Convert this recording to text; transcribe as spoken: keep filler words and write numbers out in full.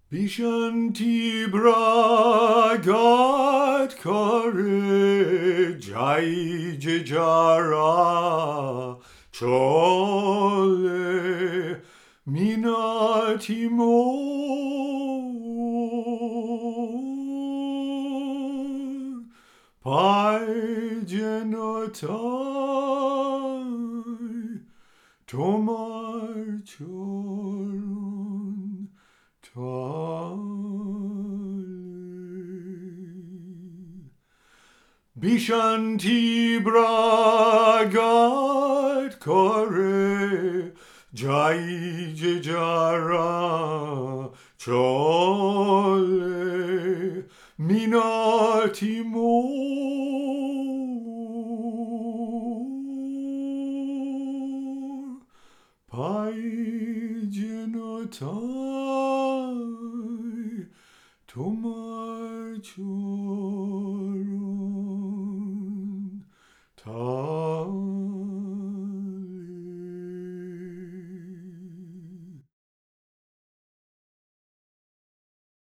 Bishanti bragat kare jai jara chole minati mo pai genotai tomar chorun Bishanti bragat kore jai jara chole minati mo pai genotai tomar